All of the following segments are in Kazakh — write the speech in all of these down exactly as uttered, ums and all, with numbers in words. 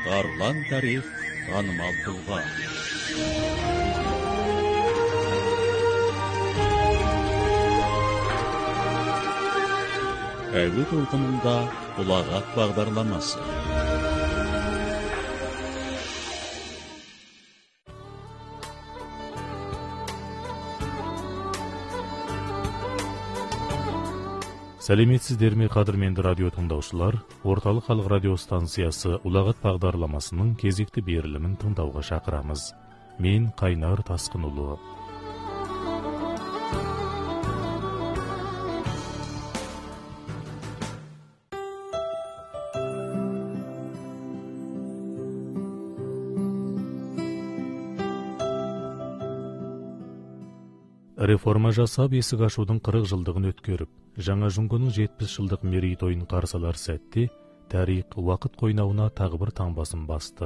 Арлан тарих танымал тұлға. Әуе толқынында ұлағат бағдарламасы. Сәлеметсіздер ме, қадірменді радио тыңдаушылар? Орталық халық радио станциясы ұлағат бағдарламасының кезекті берілімін тыңдауға шақырамыз. Мен Қайнар Тасқынұлы. Реформа жасап, есік ашудың қырық жылдығын өткеріп, жаңа жұңғының жетпіс жылдық мерейтойын қарсалар сәтте, тарих уақыт қойнауына тағы бір таңбасын басты.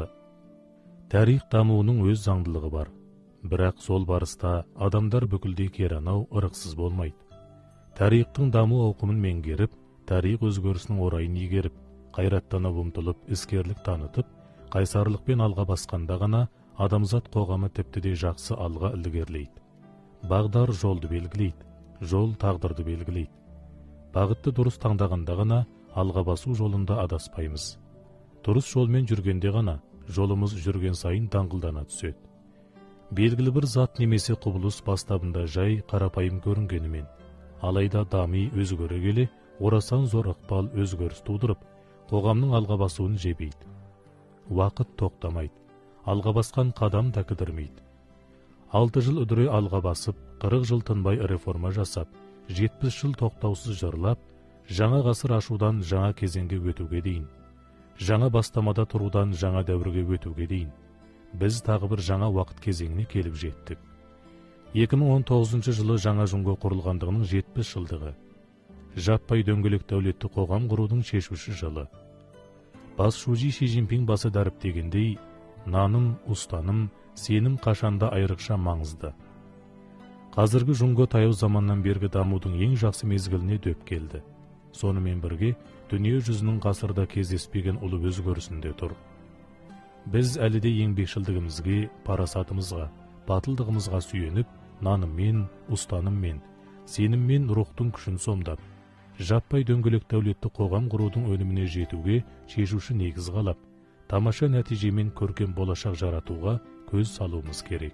Тарих дамуының өз заңдылығы бар, бірақ сол барыста адамдар бүкілдей керанау ырықсыз болмайды. Тарихтың даму ауқымын меңгеріп, тарих өзгерісінің орайын игеріп, қайраттана ұмтылып, іскерлік танытып, қайсарлықпен алға басқанда ғана адамзат қоғамы тіпті де жақсы алға ілгерілейді. Бағдар жолды белгілейді, жол тағдырды белгілейді. Бағытты дұрыс таңдағанда ғана алға басу жолында адаспаймыз. Дұрыс жолмен жүргенде ғана жолымыз жүрген сайын даңғылдана түседі. Белгілі бір зат немесе құбылыс бастабында жай қарапайым көрінгенімен, алайда дами өзгере келе, орасан зор ықпал өзгеріс тудырып, қоғамның алға басуын жебейді. Уақыт тоқтамайды, алға басқан қадам да кідірмейді. Алты жыл үдіре алға басып, қырық жыл тынбай реформа жасап, жетпіс жыл тоқтаусыз жырлап, жаңа ғасыр ашудан жаңа кезеңге өтуге дейін, жаңа бастамада тұрудан жаңа дәуірге өтуге дейін, біз тағы бір жаңа уақыт кезеңіне келіп жеттік. екі мың он тоғызыншы жылы жаңа жұңғы құрылғандығының жетпіс жылдығы. Жаппай дөңгелек дәулетті қоғам құрудың шешуші жылы. Бас Шужи Ши Цзиньпин басы дәріптегендей, наным, ұстаным, сенім қашанда айрықша маңызды. Қазіргі жұңғы таяу заманнан бергі дамудың ең жақсы мезгіліне дөп келді. Сонымен бірге, дүние жүзінің ғасырда кездеспеген ұлы өзгерісінде тұр. Біз әлі де еңбекшілдігімізге, парасатымызға, батылдығымызға сүйеніп, наныммен, ұстаныммен, сеніммен рухтың күшін сомдап, жаппай дөңгелек дәулетті қоғам құрудың өніміне жетуге шешуші негіз қалап, тамаша нәтижемен көркем болашақ жаратуға көз салуымыз керек.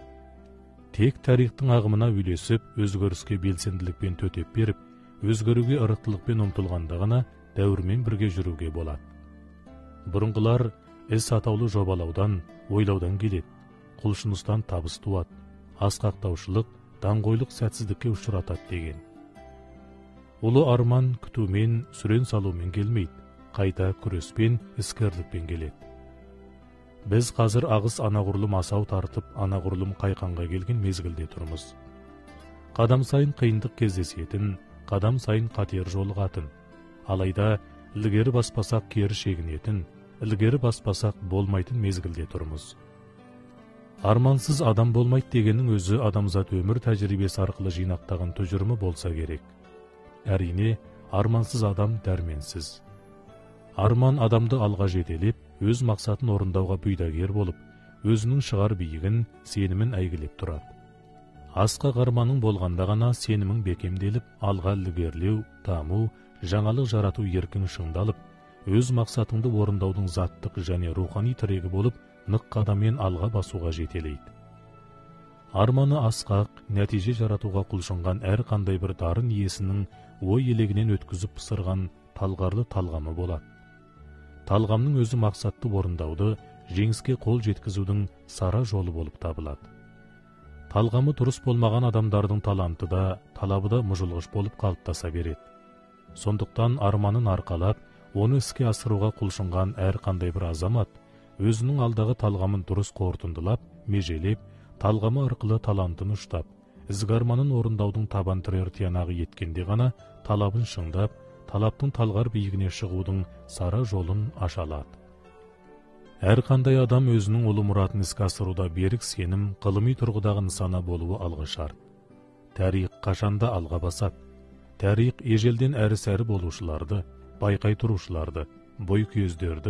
Тек тарихтың ағымына үйлесіп, өзгеріске белсенділікпен төтеп беріп, өзгеруге ырықтылықпен ұмтылғанда ғана дәуірмен бірге жүруге болады. Бұрынғылар іс атаулы жобалаудан, ойлаудан келеді, құлшыныстан табыс туады, асқақтаушылық, даңғойлық сәтсіздікке ұшыратады деген. Ұлы арман күтумен, сүрен салумен келмейді, қайта күреспен, іскерлікпен келеді. Біз қазір ағыс анағұрлым асау тартып, анағұрлым қайқанға келген мезгілде тұрмыз. Қадам сайын қиындық кездесетін, қадам сайын қатер жолығатын. Алайда, ілгері баспасақ кері шегінетін, ілгері баспасақ болмайтын мезгілде тұрмыз. Армансыз адам болмайды дегеннің өзі адамзат өмір тәжірибесі арқылы жинақтаған тұжырымы болса керек. Әрине, армансыз адам дәрменсіз. Арман адамды алға жетелеп, өз мақсатын орындауға бұйдагер болып, өзінің шығар биігін, сенімін әйгілеп тұрады. Асқақ арманың болғанда ғана сенімің бекемделіп, алға ілгерілеу, даму, жаңалық жарату еркін шыңдалып, өз мақсатыңды орындаудың заттық және рухани тірегі болып, нық қадаммен алға басуға жетелейді. Арманы асқақ, нәтиже жаратуға құлшынған әр қандай бір дарын иесінің ой елегінен өткізіп пысырған талғарлы талғамы болады. Талғамның өзі мақсатты орындауды, жеңіске қол жеткізудің сара жолы болып табылады. Талғамы дұрыс болмаған адамдардың таланты да, талабы да мұжылғыш болып қалыптаса береді. Сондықтан арманын арқалап, оны іске асыруға құлшынған әр қандай бір азамат, өзінің алдағы талғамын дұрыс қорытындылап, межелеп, талғамы арқылы талантын ұштап, ізгі арманын орындаудың табан тірер тиянағы еткенде ғана талабын шыңдап, талаптың талғар биігіне шығудың сара жолын аша алады. Әр қандай адам өзінің ұлы мұратын іске асыруда берік сенім, ғылыми тұрғыдағы нысана болуы алғы шарт. Тарих қашанда алға басады. Тарих ежелден әрі-сәрі болушыларды, байқай тұрушыларды, бой көздерді,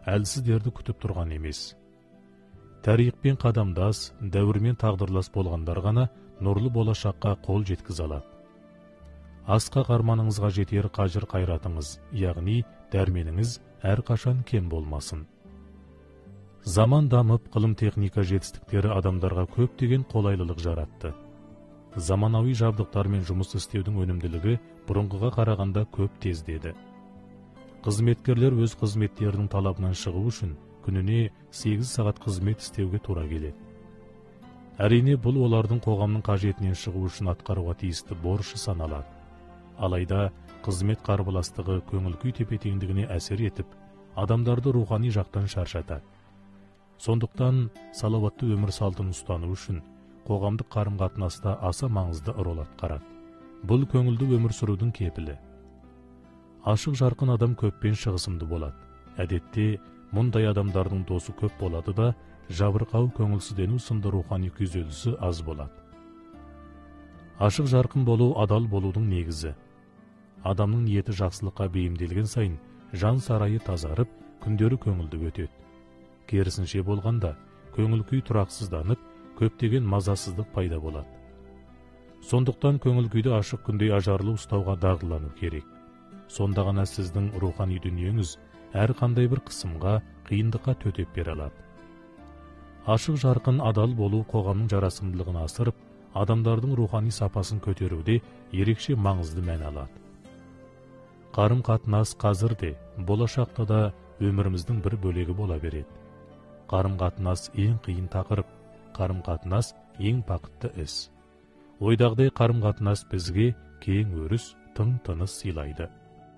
әлсіздерді күтіп тұрған емес. Тарихпен қадамдас, дәуірмен тағдырлас болғандар ғана нұрлы болашаққа қол жеткізе алады. Асқақ арманыңызға жетер қажыр қайратыңыз, яғни дәрменіңіз әрқашан кем болмасын. Заман дамып, ғылым техника жетістіктері адамдарға көптеген қолайлылық жаратты. Заманауи жабдықтармен жұмыс істеудің өнімділігі бұрынғыға қарағанда көп тездеді. Қызметкерлер өз қызметтерінің талабынан шығу үшін күніне сегіз сағат қызмет істеуге тура келеді. Әрине, бұл олардың қоғамның қажетінен шығу үшін атқаруға тиісті борышы саналады. Алайда қызмет қарбаластығы көңіл күй тепе-теңдігіне әсер етіп, адамдарды рухани жақтан шаршатады. Сондықтан салауатты өмір салтын ұстану үшін қоғамдық қарым-қатынаста аса маңызды рөл атқарады. Бұл көңілді өмір сүрудің кепілі. Ашық жарқын адам көппен шығысымды болады. Әдетте мұндай адамдардың досы көп болады да, жабырқау көңілсіздену сынды рухани күйзелісі аз болады. Ашық жарқын болу адал болудың негізі. Адамның ниеті жақсылыққа бейімделген сайын жан сарайы тазарып, күндері көңілді өтеді. Керісінше болғанда, көңіл күй тұрақсызданып, көптеген мазасыздық пайда болады. Сондықтан көңіл күйді ашық күндей ажарлы ұстауға дағдылану керек. Сонда ғана сіздің рухани дүниеңіз әр қандай бір қысымға, қиындыққа төтеп бере алады. Ашық жарқын адал болу қоғамның жарасымдылығын асырып, адамдардың рухани сапасын көтеруде ерекше маңызды мән алады. Қарым-қатынас қазір де, болашақта да өміріміздің бір бөлегі бола береді. Қарым-қатынас ең қиын тақырып, қарым-қатынас ең бақытты іс. Ойдағыдай қарым-қатынас бізге кең өріс, тың тыныс сыйлайды.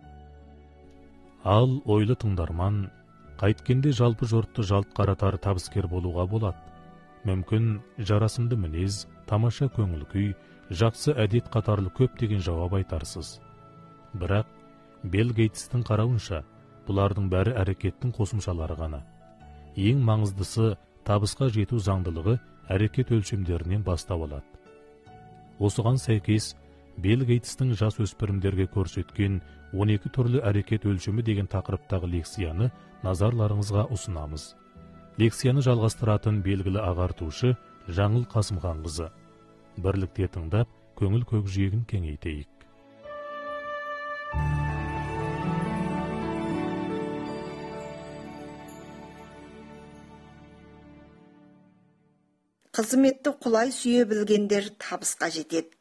Ал ойлы тыңдарман, қайткенде жалпы жұртты жалт қаратар табыскер болуға болады. Мүмкін жарасымды мінез, тамаша көңіл күй, жақсы әдет қатарлы көптеген жауап айтарсыз. Бірақ Билл Гейтстің қарауынша, бұлардың бәрі әрекеттің қосымшалары ғана. Ең маңыздысы табысқа жету заңдылығы әрекет өлшемдерінен бастау алады. Осыған сәйкес, Билл Гейтстің жас өспірімдерге көрсеткен он екі түрлі әрекет өлшемі деген тақырыптағы лекцияны назарларыңызға ұсынамыз. Лекцияны жалғастыратын белгілі ағартушы Жаңыл Қасымханқызы. Бірлікте тыңдап, көңіл көкжиегін кеңейтейік. Қызметті құлай сүйе білгендер табысқа жетеді.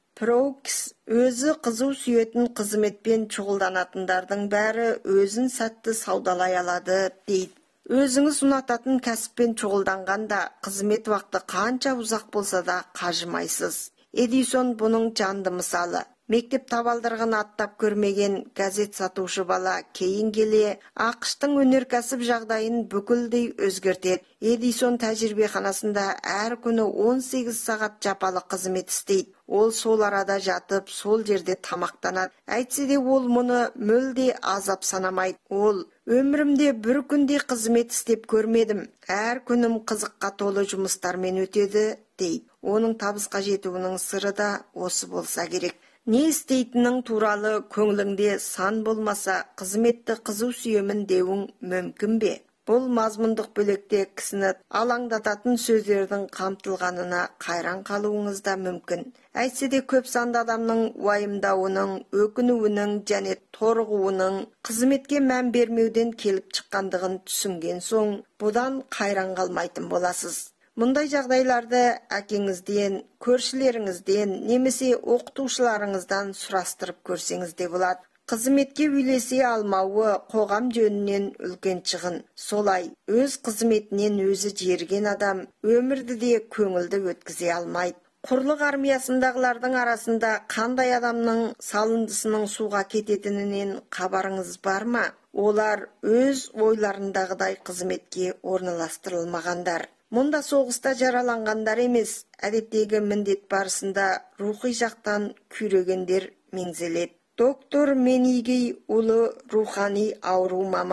Проукс өзі қызу сүйетін қызметпен шұғылданатындардың бәрі өзін сәтті саудалай алады дейді. Өзіңіз ұнататын кәсіппен шұғылданғанда қызмет уақыты қанша ұзақ болса да қажымайсыз. Эдисон бұның жанды мысалы. Мектеп табалдырығын аттап көрмеген газет сатушы бала кейін келе ақштың өнеркәсіп жағдайын бүкілдей өзгертеді. Эдисон тәжірибеханасында әр күні он сегіз сағат жапалы қызмет істейді. Ол сол арада жатып, сол жерде тамақтанады. Әйтсе де ол мұны мүлде азап санамайды. Ол өмірімде бір күнде қызмет істеп көрмедім. Әр күнім қызыққа толы жұмыстармен өтеді, дейді. Оның табысқа жетуінің сыры да осы болса керек. Не істейтінің туралы көңіліңде сан болмаса, қызметті қызу сүйемін деуің мүмкін бе? Бұл мазмұндық бөлекте кісіні алаңдататын сөздердің қамтылғанына қайран қалуыңыз да мүмкін. Әйтсе де көп санды адамның уайымдауының, өкінуінің және торығуының қызметке мән бермеуден келіп шыққандығын түсінген соң, бұдан қайран қалмайтын боласыз. Мұндай жағдайларды әкеңізден, көршілеріңізден, немесе оқытушыларыңыздан сұрастырып көрсеңіз де болады. Қызметке үйлесе алмауы қоғам жөнінен үлкен шығын. Солай, өз қызметінен өзі жерген адам өмірді де көңілді өткізе алмайды. Құрлық армиясындағылардың арасында қандай адамның салындысының суға кететінінен қабарыңыз бар ма? Олар өз ойларындағыдай қызметке орналастырылмағандар. Мұнда соғыста жараланғандар емес, әдеттегі міндет барысында рухи жақтан күйрегендер меңзеледі. Доктор Менигей ұлы рухани ауру маманы.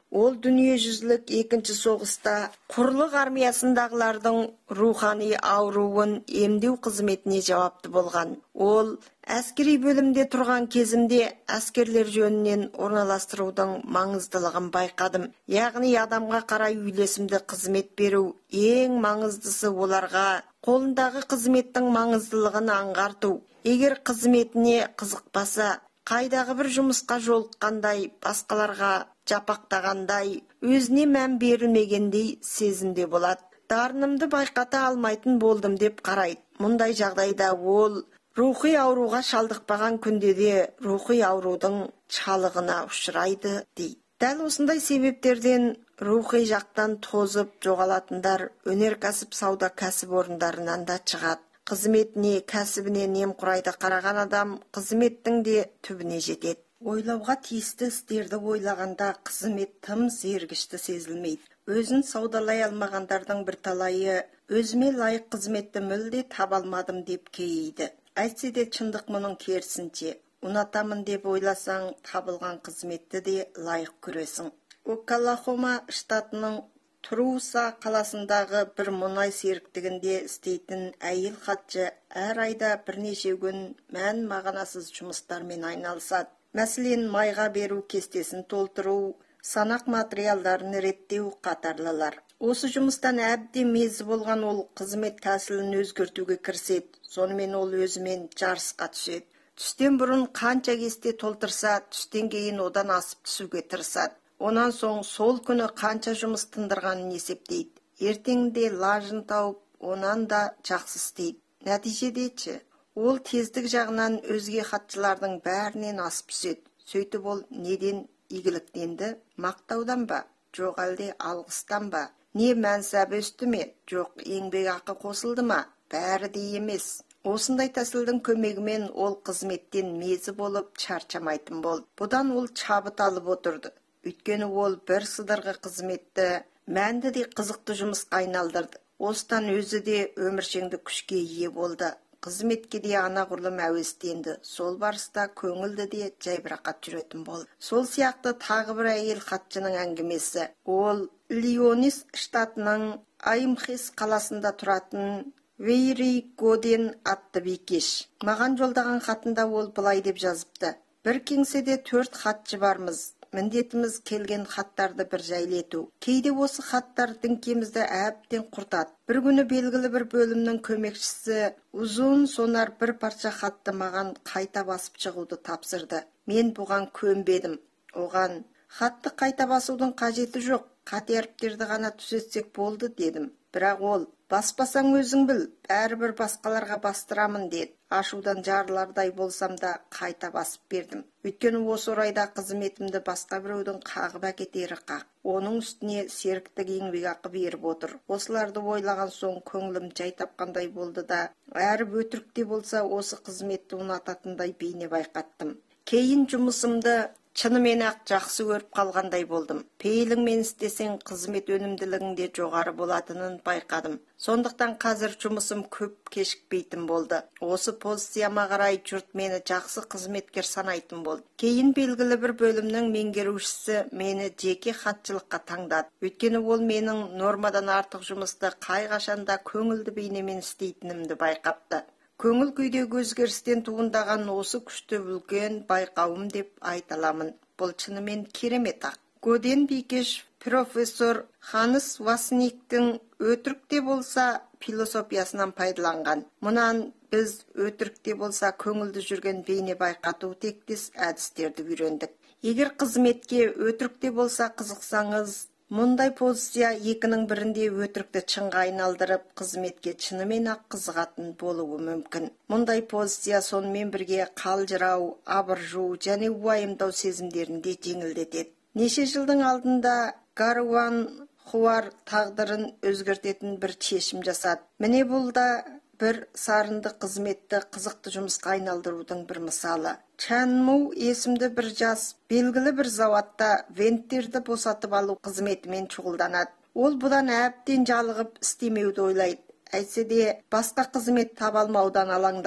Ол дүниежүзілік екінші соғыста құрлық армиясындағылардың рухани ауруын емдеу қызметіне жауапты болған. Ол әскери бөлімде тұрған кезімде әскерлер жөнінен орналастырудың маңыздылығын байқадым. Яғни адамға қарай үйлесімді қызмет беру, ең маңыздысы оларға қолындағы қызметтің маңыздылығын аңғарту. Егер қызметіне қызықпаса, қайдағы бір жұмысқа жолыққандай, басқаларға жапақтағандай, өзіне мән берілмегендей сезімде болады. Дарынымды байқата алмайтын болдым деп қарайды. Мұндай жағдайда ол рухи ауруға шалдықпаған күнде де рухи аурудың шалығына ұшырайды дейді. Дәл осындай себептерден рухи жақтан тозып жоғалатындар өнеркәсіп сауда кәсіпорындарынан да шығады. Қызметіне, кәсібіне немқұрайды қараған адам қызметтің де түбіне жетеді. Ойлауға тиісті істерді ойлағанда қызмет тым зергішті сезілмейді. Өзін саудалай алмағандардың бірталайы өзіме лайық қызметті мүлде таба алмадым деп кейиді. Әйтсе де шындық мұның керісінше. Ұнатамын деп ойласаң, табылған қызметті де лайық көресің. Оклахома штатының Труса қаласындағы бір мұнай серіктігінде істейтін әйел хатшы әр айда бірнеше күн мән мағынасыз жұмыстармен айналысады. Мәселен, майға беру кестесін толтыру, санақ материалдарын реттеу қатарлылар. Осы жұмыстан әбден мезі болған ол қызмет тәсілін өзгертуге кіріседі. Сонымен ол өзімен жарысқа түседі. Түстен бұрын қанша кесте толтырса, түстен кейін одан асып түсуге тырысады. Онан соң сол күні қанша жұмыс тындырғанын есептейді. Ертеңінде лажын тауып, онан да жақсы істейді. Нәтижедечі, ол тездік жағынан өзге хатшылардың бәрінен асып түседі. Сөйтіп ол неден игіліктенді? Мақтаудан ба? Жоқ әлде алғыстан ба? Не мәнсабы үсті ме? Жоқ еңбек ақы қосылды ма? Бәрі де емес. Осындай тәсілдің көмегімен ол қызметтен мезі болып шаршамайтын болды. Бұдан ол шабыт алып отырды. Өйткені ол бір сыдырғы қызметті мәнді де қызықты жұмысқа айналдырды. Осыдан өзі де өміршеңді күшке ие болды. Қызметке де анағұрлым әуестенді. Сол барыста көңілді де жайбырақат жүретін болды. Сол сияқты тағы бір әйел хатшының әңгімесі. Ол Иллинойс штатының Аймхес қаласында тұратын Вейри Годен атты бикеш. Маған жолдаған хатында ол былай деп жазыпты. Бір кеңседе төрт хатшы бармыз. Міндетіміз келген хаттарды бір жайлету. Кейде осы хаттар діңкемізді әбден құртады. Бір күні белгілі бір бөлімнің көмекшісі ұзын сонар бір парша хатты маған қайта басып шығуды тапсырды. Мен бұған көнбедім. Оған хатты қайта басудың қажеті жоқ. Қате әріптерді ғана түзетсек болды дедім. Бірақ ол, баспасаң өзің біл, бәрібір басқаларға бастырамын деді. Ашудан жарылардай болсам да қайта басып бердім. Өйткені осы орайда қызметімді басқа біреудің қағып әкетері қақ. Оның үстіне серіктік еңбекақы беріп отыр. Осыларды ойлаған соң көңілім жай тапқандай болды да, әрі өтірік те болса осы қызметті ұнататындай бейне байқаттым. Кейін жұмысымды шынымен ақ жақсы көріп қалғандай болдым. Пейіліңмен істесең қызмет өнімділігінде жоғары болатынын байқадым. Сондықтан қазір жұмысым көп кешікпейтін болды. Осы позицияма қарай жұрт мені жақсы қызметкер санайтын болды. Кейін белгілі бір бөлімнің меңгерушісі мені жеке хатшылыққа таңдады. Өйткені ол менің нормадан артық жұмысты қай-қашанда көңілді бейнемен істейтінімді байқапты. Көңіл күйдегі өзгерістен туындаған осы күшті үлкен байқауым деп айта аламын. Бұл шынымен керемет ақ. Годен бикеш профессор Ханс Васниктің өтірік те болса философиясынан пайдаланған. Мұнан біз өтірік те болса көңілді жүрген бейне байқату тектес әдістерді үйрендік. Егер қызметке өтірік те болса қызықсаңыз, мұндай позиция екінің бірінде өтірікті шынға айналдырып, қызметке шынымен ақ қызығатын болуы мүмкін. Мұндай позиция сонымен бірге қалжырау, абыржу және уайымдау сезімдерін де жеңілдетеді. Неше жылдың алдында Гаруан Хуар тағдырын өзгертетін бір шешім жасады. Міне бұл да бір сарынды қызметті қызықты жұмысқа айналдырудың бір мысалы. Чанму есімді бір жас, белгілі бір зауатта венттерді босатып алу қызметімен шұғылданады. Ол бұдан әбден жалығып істемеуді ойлайды. Әйтсе де басқа қызмет таба алмаудан алаңдайды.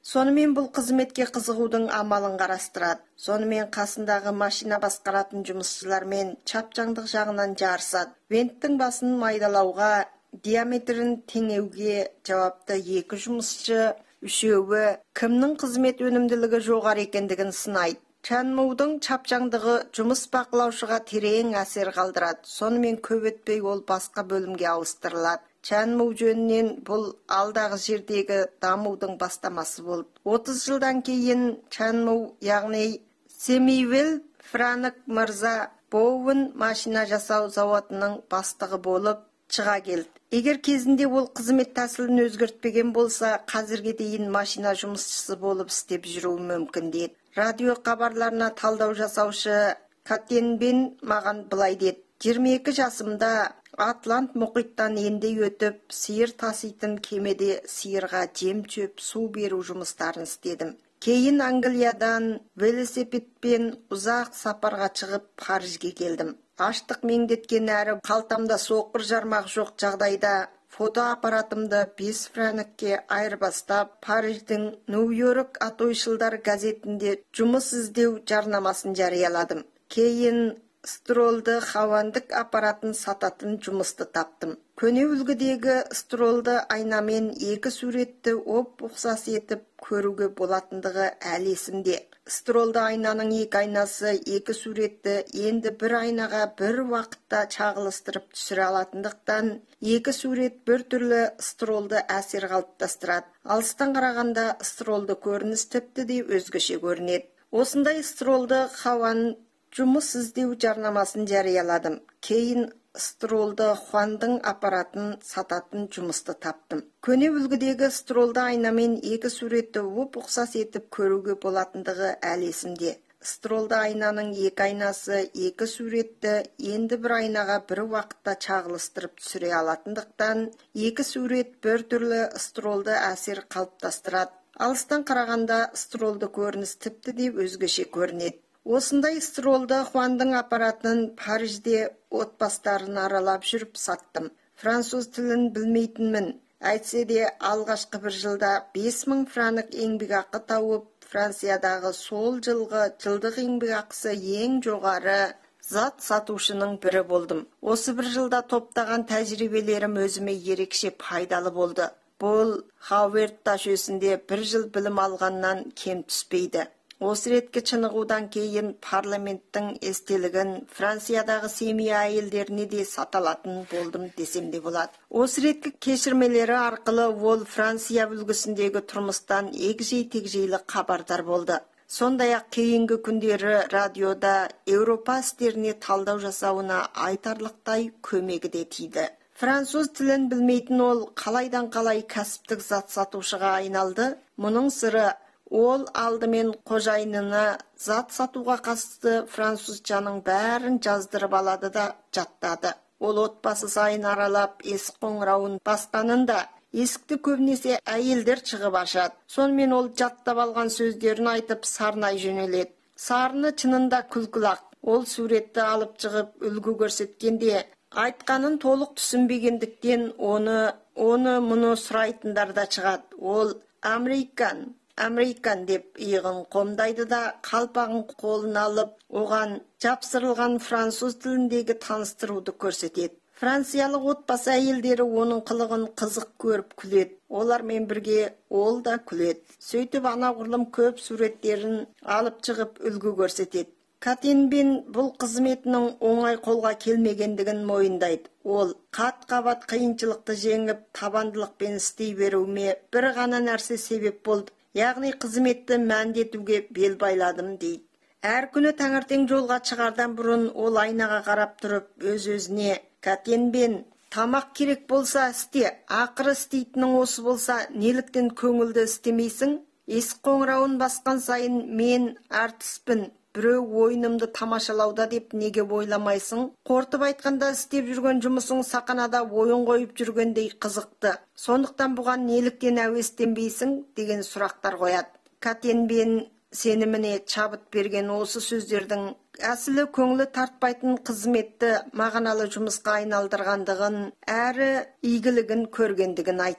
Сонымен бұл қызметке қызығудың амалын қарастырады. Сонымен қасындағы машина басқаратын жұмысшылармен чапжаңдық жағынан жарысады. Венттің басын майдалауға, диаметрін теңеуге жауапты екі жұмысшы, үшеуі кімнің қызмет өнімділігі жоғары екендігін сынайды. Чанмудың чапжаңдығы жұмыс бақылаушыға терең әсер қалдырады. Сонымен көп өтпей ол басқа бөлімге ауыстырылады. Чанму жөнінен бұл алдағы жердегі дамудың бастамасы болды. отыз жылдан кейін Чанму, яғни Семейвилл Франк мырза Боуэн машина жасау зауытының бастығы болып шыға келді. Егер кезінде ол қызмет тәсілін өзгертпеген болса, қазірге дейін машина жұмысшысы болып істеп жүруі мүмкін деді. Радио хабарларына талдау жасаушы Каттенбен маған былай деді: жиырма екі жасымда Атлант мұхиттан енді өтіп, сиыр таситын кемеде сиырға жем-шөп, су беру жұмыстарын істедім. Кейін Англиядан велосипедпен ұзақ сапарға шығып Парижге келдім. Аштық меңдеткен әрі қалтамда соқыр жармақ жоқ жағдайда фотоаппаратымды бес франкке айырбастап, Париждің Нью-Йорк атойшылдар газетінде жұмыс іздеу жарнамасын жарияладым. Кейін стролды хавандық аппаратын сататын жұмысты таптым. Көне үлгідегі стролды айнамен екі суретті оп ұқсас етіп көруге болатындығы әлі есімде. Стролды айнаның екі айнасы екі суретті енді бір айнаға бір уақытта чағылыстырып түсіре алатындықтан, екі сурет бір түрлі стролды әсер қалыптастырады. Алыстан қарағанда стролды көрініс тіпті де өзгеше көрінеді. Осындай стролды хаван жұмыс іздеу жарнамасын жарияладым. Кейін стролды Хуандың аппаратын сататын жұмысты таптым. Көне үлгідегі стролды айнамен екі суретті оп ұқсас етіп көруге болатындығы әлі есімде. Стролды айнаның екі айнасы екі суретті енді бір айнаға бір уақытта чағылыстырып түсіре алатындықтан, екі сурет бір түрлі стролды әсер қалыптастырады. Алыстан қарағанда стролды көрініс тіпті де өзгеше көрінеді. Осындай стролды Хуандың аппаратын Парижде отбастарын аралап жүріп саттым. Француз тілін білмейтінмін. Әйтсе де алғашқы бір жылда бес мың франк еңбекақы тауып, Франциядағы сол жылғы жылдық еңбекақысы ең жоғары зат сатушының бірі болдым. Осы бір жылда топтаған тәжірибелерім өзіме ерекше пайдалы болды. Бұл Хауэрд жүйесінде бір жыл білім алғаннан кем түспейді. Осы ретке чынығудан кейін парламенттің естелігін Франциядағы семья әйелдеріне де саталатын болдым десем де болады. Осы реткі кешірмелері арқылы ол Франция үлгісіндегі тұрмыстан егжей-тегжейлі хабардар болды. Сондай-ақ кейінгі күндері радиода Еуропа істеріне талдау жасауына айтарлықтай көмегі де тиді. Француз тілін білмейтін ол қалайдан қалай кәсіптік зат сатушыға айналды. Мұның сыры, ол алдымен қожайынына зат сатуға қатысты французшаның бәрін жаздырып алады да жаттады. Ол отбасы сайын аралап есік қоңырауын басқанында есікті көбінесе әйелдер шығып ашады. Сонымен ол жаттап алған сөздерін айтып сарнай жөнеледі. Сарыны чынында күлкілақ. Ол суретті алып шығып үлгі көрсеткенде айтқанын толық түсінбегендіктен оны оны мұны сұрайтындар да шығады. Ол американ Американ деп иығын қомдайды да қалпағын қолына алып, оған жапсырылған француз тіліндегі таныстыруды көрсетеді. Франциялық отбасы әйелдері оның қылығын қызық көріп күледі. Олармен бірге ол да күледі. Сөйтіп анағұрлым көп суреттерін алып шығып үлгі көрсетеді. Каттенбен бұл қызметінің оңай қолға келмегендігін мойындайды. Ол қат-қабат қиыншылықты жеңіп, табандылықпен істей беруіме бір ғана нәрсе себеп болды. Яғни қызметті мәндетуге бел байладым дейді. Әр күні таңертең жолға шығардан бұрын ол айнаға қарап тұрып, өз-өзіне: Каттенбен, тамақ керек болса істе, ақыры істейтінің осы болса, неліктен көңілді істемейсің? Есік қоңырауын басқан сайын мен әртіспін, біреу ойынымды тамашалауда деп неге ойламайсың? Қортып айтқанда істеп жүрген жұмысың сақанада ойын қойып жүргендей қызықты. Сондықтан бұған неліктен әуестенбейсің деген сұрақтар қояды. Каттенбен сеніміне чабыт берген осы сөздердің әсілі көңілі тартпайтын қызметті мағыналы жұмысқа айналдырғандығын, әрі игілігін көргендігін айтты.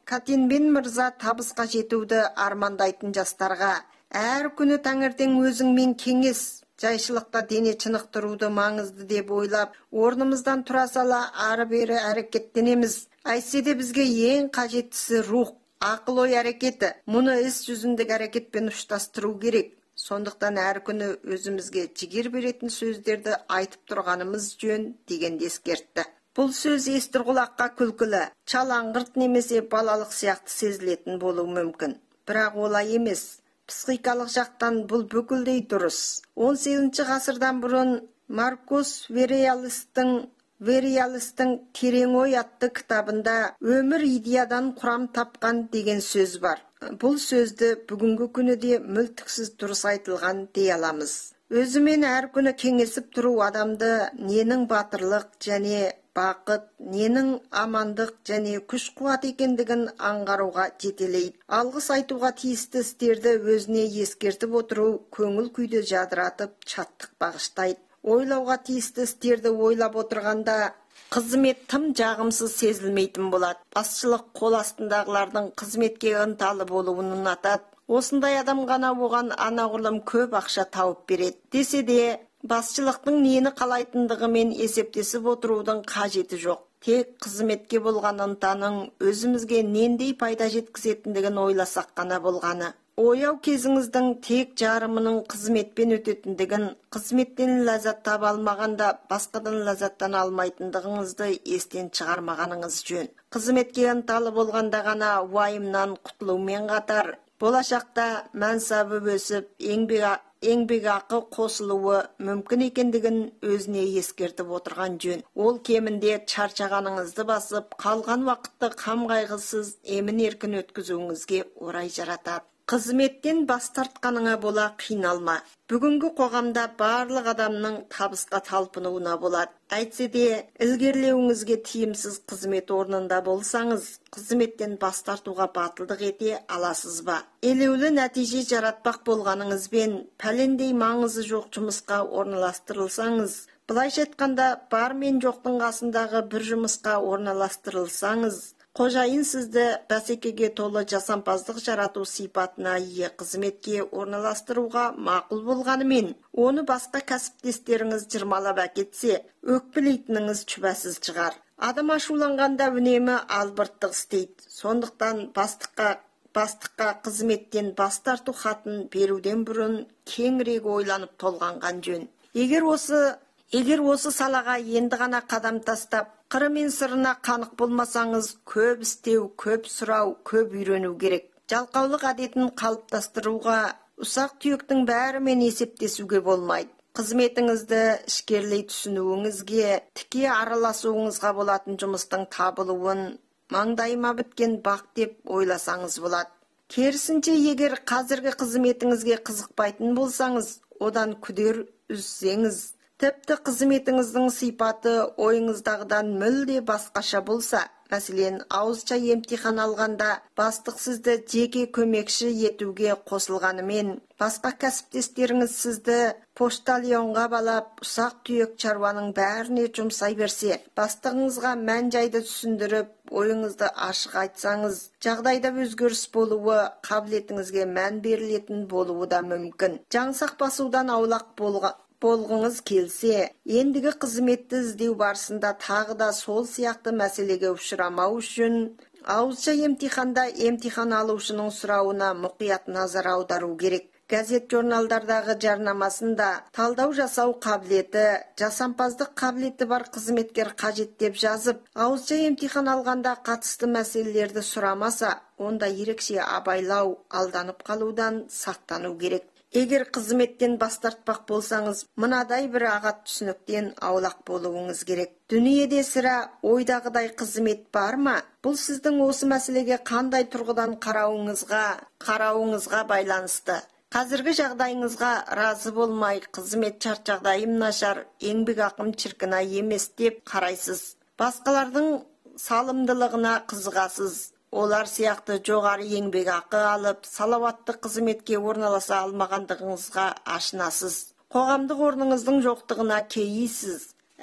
Катинбен мырза табысқа жетуді армандайтын жастарға әр күні таңертең өзіңмен кеңес, жайшылықта дене чынықтыруды маңызды деп ойлап, орнымыздан тұра сала ары бері әрекеттенеміз. Әйтсе де бізге ең қажеттісі рух, ақыл ой әрекеті. Мұны іс жүзіндік әрекетпен ұштастыру керек. Сондықтан әр күні өзімізге жігер беретін сөздерді айтып тұрғанымыз жөн дегенді ескертті. Бұл сөз естір құлаққа күлкілі, чалаңғырт немесе балалық сияқты сезілетін болуы мүмкін. Бірақ олай емес. Психикалық жақтан бұл бүкілдей дұрыс. он сегізінші ғасырдан бұрын Маркус Вериалистің Вериалистің терең ой атты кітабында өмір идеядан құрам тапқан деген сөз бар. Бұл сөзді бүгінгі күні де мүлтіксіз дұрыс айтылған дей аламыз. Өзімен әр күні кеңесіп тұру адамды ненің батырлық және бақыт, ненің амандық және күш-қуат екендігін аңғаруға жетелейді. Алғыс айтуға тиісті істерді өзіне ескертіп отыру көңіл күйді жадыратып, шаттық бағыштайды. Ойлауға тиісті істерді ойлап отырғанда қызмет тым жағымсыз сезілмейтін болады. Басшылық қол астындағылардың қызметке ынталы болуын ұнатады. Осындай адам ғана оған анағұрлым көп ақша тауып береді. Десе де, басшылықтың нені қалайтындығымен есептесіп отырудың қажеті жоқ. Тек қызметке болған ынтаның өзімізге нендей пайда жеткізетіндігін ойласақ қана болғаны. Ояу кезіңіздің тек жарымының қызметпен өтетіндігін, қызметтен ләззат таба алмағанда басқадан ләззаттан алмайтындығыңызды естен шығармағаныңыз жөн. Қызметке ынталы болғанда ғана уайымнан құтылумен қатар, болашақта мәнсабы өсіп, еңбек еңбекақы қосылуы мүмкін екендігін өзіне ескертіп отырған жөн. Ол кемінде чарчағаныңызды басып, қалған уақытты қам қайғысыз емін еркін өткізуіңізге орай жаратады. Қызметтен бас тартқаныңа бола қиналма. Бүгінгі қоғамда барлық адамның табысқа талпынуына болады. Әйтсе де, ілгерілеуіңізге тиімсіз қызмет орнында болсаңыз, қызметтен бас тартуға батылдық ете аласыз ба? Елеулі нәтиже жаратпақ болғаныңызбен, пәлендей маңызы жоқ жұмысқа орналастырылсаңыз, былайша айтқанда, бар мен жоқтың қасындағы бір жұмысқа орналастырылсаңыз, қожайын сізді бәсекеге толы жасампаздық жарату сипатына ие қызметке орналастыруға мақұл болғанымен, оны басқа кәсіптестеріңіз жырмалап әкетсе, өкпелейтініңіз шүбәсіз шығар. Адам ашуланғанда үнемі албырттық істейді. Сондықтан бастыққа бастыққа қызметтен бас тарту хатын беруден бұрын кеңірек ойланып толғанған жөн. Егер осы Егер осы салаға енді ғана қадам тастап, қыры мен сырына қанық болмасаңыз, көп істеу, көп сұрау, көп үйрену керек. Жалқаулық әдетін қалыптастыруға, ұсақ түйектің бәрімен есептесуге болмайды. Қызметіңізді ішкерлей түсінуіңізге, тіке араласуыңызға болатын жұмыстың табылуын маңдайыма біткен бақ деп ойласаңыз болады. Керісінше, егер қазіргі қызметіңізге қызықпайтын болсаңыз, одан күдер үзсеңіз, тіпті қызметіңіздің сипаты ойыңыздағыдан мүлде басқаша болса, мәселен, ауызша емтихан алғанда бастық сізді жеке көмекші етуге қосылғанымен, басқа кәсіптестеріңіз сізді поштальонға балап, ұсақ түйек шаруаның бәріне жұмсай берсе, бастығыңызға мән жайды түсіндіріп, ойыңызды ашық айтсаңыз, жағдайда өзгеріс болуы, қабілетіңізге мән берілетін болуы да мүмкін. Жаңсақ басудан аулақ болған болғыңыз келсе, ендігі қызметті іздеу барысында тағы да сол сияқты мәселеге ұшырамау үшін, ауызша емтиханда емтихан алушының сұрауына мұқият назар аудару керек. Газет журналдардағы жарнамасында талдау жасау қабілеті, жасампаздық қабілеті бар қызметкер қажет деп жазып, ауызша емтихан алғанда қатысты мәселелерді сұрамаса, онда ерекше абайлау, алданып қалудан сақтану керек. Егер қызметтен бас тартпақ болсаңыз, мынадай бір ағат түсініктен аулақ болуыңыз керек. Дүниеде сірә ойдағыдай қызмет бар ма? Бұл сіздің осы мәселеге қандай тұрғыдан қарауыңызға, қарауыңызға байланысты. Қазіргі жағдайыңызға разы болмай, қызмет шарт жағдайым нашар, еңбек ақым шіркін-ай емес деп қарайсыз. Басқалардың салымдылығына қызығасыз. Олар сияқты жоғары еңбек ақы алып, салауатты қызметке орналаса алмағандығыңызға ашынасыз. Қоғамдық орныңыздың жоқтығына кейисіз.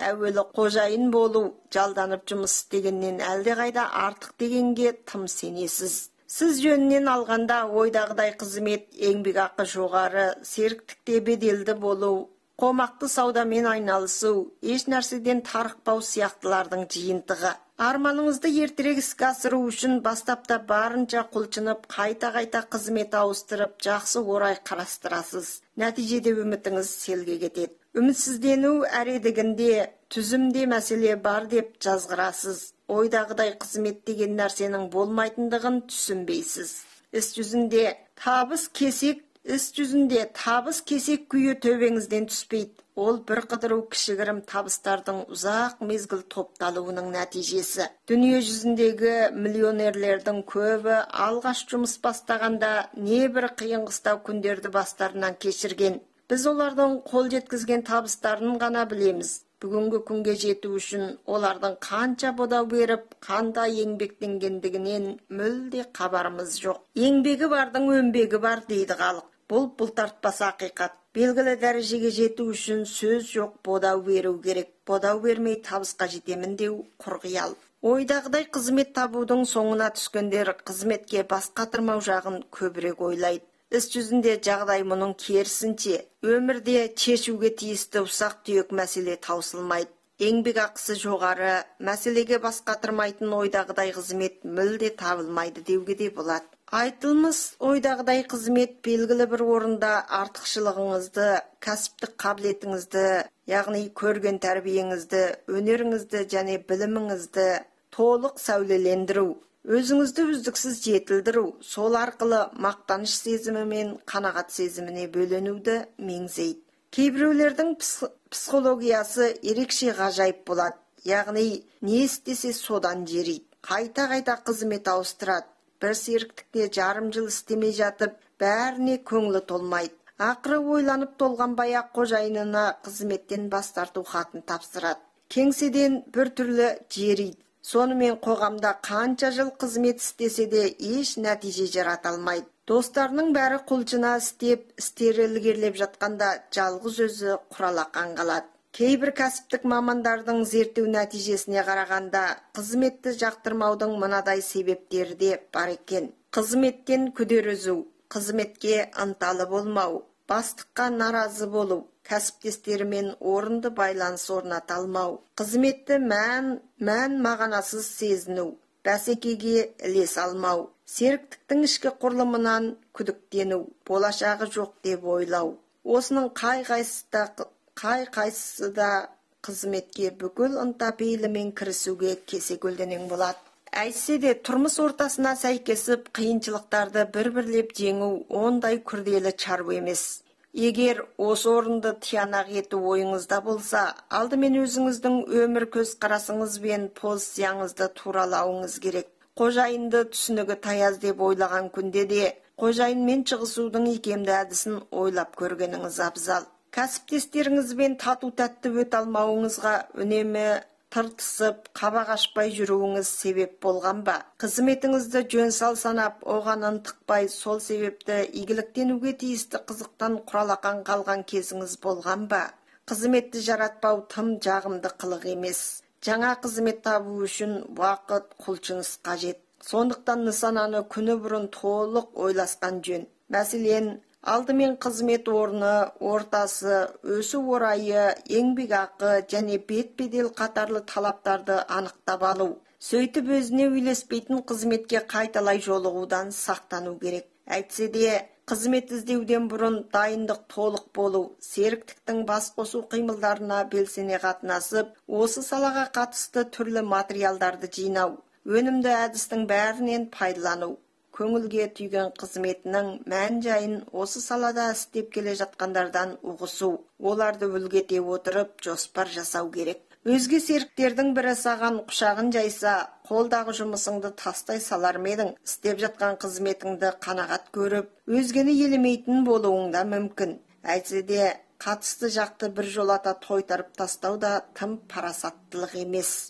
әуелі қожайын болу, жалданып жұмыс істегеннен әлдеқайда артық дегенге тым сенесіз. Сіз жөнінен алғанда ойдағыдай қызмет, еңбекақы жоғары, серіктікте беделді болу, қомақты саудамен айналысу, еш нәрседен тарықпау сияқтылардың жиынтығы. Арманыңызды ертерек іске асыру үшін бастапта барынша құлшынып, қайта-қайта қызмет ауыстырып, жақсы орай қарастырасыз. Нәтижеде үмітіңіз селге кетеді. Үмітсіздену әредігінде, түзімде мәселе бар деп жазғырасыз. Ойдағыдай қызмет деген нәрсенің болмайтындығын түсінбейсіз. Іс жүзінде табыс кесек, іс жүзінде табыс кесек күйі төбеңізден түспейді. Ол бір қыдыру кішігірім табыстардың ұзақ мезгіл топталуының нәтижесі. Дүние жүзіндегі миллионерлердің көбі алғаш жұмыс бастағанда небір қиын-қыстау күндерді бастарынан кешірген. Біз олардың қол жеткізген табыстарын ғана білеміз. Бүгінгі күнге жету үшін олардың қанша бодау беріп, қандай еңбектенгендігінен мүлде хабарымыз жоқ. Еңбегі бардың өнбегі бар дейді халық. Бұл бұлтартпас ақиқат. Белгілі дәрежеге жету үшін сөз жоқ, бодау беру керек. Бодау бермей табысқа жетемін деу құр қиял. Ойдағыдай қызмет табудың соңына түскендер қызметке бас қатырмау жағын көбірек ойлайды. Іс жүзінде жағдай мұның керісінше, өмірде шешуге тиісті ұсақ түйек мәселе таусылмайды. Еңбек ақысы жоғары, мәселеге бас қатырмайтын ойдағыдай қызмет мүлде табылмайды деуге де болады. Айтылмыс ойдағыдай қызмет белгілі бір орында артықшылығыңызды, кәсіптік қабілетіңізді, яғни көрген тәрбиеңізді, өнеріңізді және біліміңізді толық сәулелендіру, өзіңізді үздіксіз жетілдіру, сол арқылы мақтаныш сезімі мен қанағат сезіміне бөленуді меңзейді. Кейбіреулердің психологиясы ерекше ғажайып болады, яғни не істесе содан жерейді. Қайта-қайта қызмет ауыстырады. Бір серіктікте жарым жыл істемей жатып, бәріне көңілі толмайды. Ақыры ойланып толған баяқ қожайынына қызметтен бас тарту хатын тапсырады. Кеңседен бір түрлі жерейді. Сонымен қоғамда қанша жыл қызмет істесе де еш нәтиже жарата алмайды. Достарының бәрі құлшына істеп, істері ілгерілеп жатқанда жалғыз өзі құралақан қалады. Кейбір кәсіптік мамандардың зерттеу нәтижесіне қарағанда, қызметті жақтырмаудың мынадай себептері де бар екен. Қызметтен күдер үзу, қызметке ынталы болмау, бастыққа наразы болу, кәсіптестерімен орынды байланыс орната алмау, қызметті мән, мән мағынасыз сезіну, бәсекеге ілес алмау, серіктіктің ішкі құрылымынан күдіктену, болашағы жоқ деп ойлау. Осының қай-қайсысы да қай-қайсысы да қызметке бүкіл ынта-пейілімен кірісуге кесе-көлденең болады. Әйтсе де тұрмыс ортасына сәйкесіп қиыншылықтарды бір-бірлеп жеңу ондай күрделі шаруа емес. Егер осы орынды тиянақ ету ойыңызда болса, алдымен өзіңіздің өмір көзқарасыңыз бен позицияңызды туралауыңыз керек. Қожайынды түсінігі таяз деп ойлаған күнде де қожайынмен шығысудың икемді әдісін ойлап көргеніңіз абзал. Кәсіптестеріңізбен тату-тәтті өте алмауыңызға үнемі тыртысып, қабақ ашпай жүруіңіз себеп болған ба? Қызметіңізді жөн сал санап, оған ынтықпай, сол себепті игіліктенуге тиісті қызықтан құралақан қалған кезіңіз болған ба? Қызметті жаратпау тым жағымды қылық емес. Жаңа қызмет табу үшін уақыт, құлшыныс қажет. Сондықтан нысананы күні бұрын толық ойласқан жөн. Мәселен, алдымен қызмет орны, ортасы, өсу орайы, еңбекақы және бет-бедел қатарлы талаптарды анықтап алу. Сөйтіп өзіне үйлеспейтін қызметке қайталай жолығудан сақтану керек. Әйтсе де, қызмет іздеуден бұрын дайындық толық болу, серіктіктің бас қосу қимылдарына белсене қатынасып, осы салаға қатысты түрлі материалдарды жинау, өнімді әдістің бәрінен пайдалану. Көңілге түйген қызметінің мән жайын осы салада істеп келе жатқандардан ұғысу, оларды үлгете отырып жоспар жасау керек. Өзге серіктердің бірі саған құшағын жайса, қолдағы жұмысыңды тастай салар ма едің? Істеп жатқан қызметіңді қанағат көріп, өзгені елемейтін болуың да мүмкін. Әйтсе де, қатысты жақты бір жолата тойтарып тастау да тым парасаттылық емес.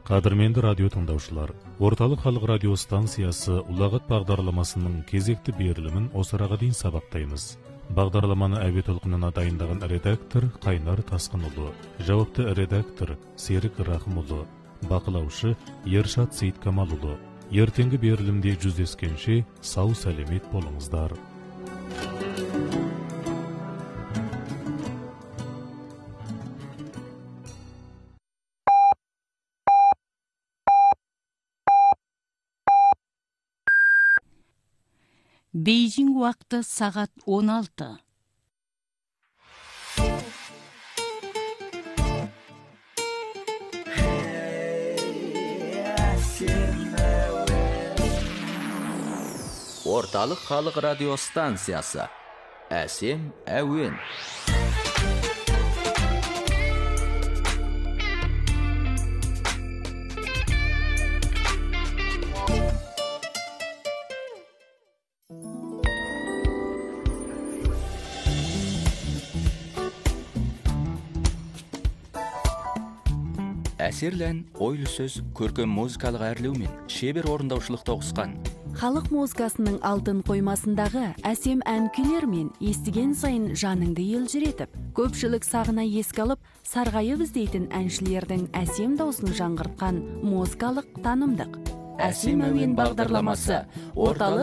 Қадірменді радио тыңдаушылар, Орталық халық радио станциясы ұлағат бағдарламасының кезекті берілімін осыраға дейін сабақтаймыз. Бағдарламаны әуе толқынына дайындаған редактор Қайнар Тасқынұлы, жауапты редактор Серік Рахымұлы, бақылаушы Ершат Сейткамалұлы. Ертеңгі берілімде жүздескенше сау сәлемет болыңыздар. Бейжің уақыты сағат он алты. Орталық халық радио станциясы. Әсем әуен. Әсерлән ойлы сөз көркем музыкалық әрлеумен шебер орындаушылықта ұқсқан. Халық музыкасының алтын қоймасындағы әсем ән күйлермен естіген сайын жаныңды елжіретіп, көпшілік сағына еске алып, сарғайып іздейтін әншілердің әсем даусын жаңғыртқан музыкалық танымдық. Әсем әуен бағдарламасы. Орталық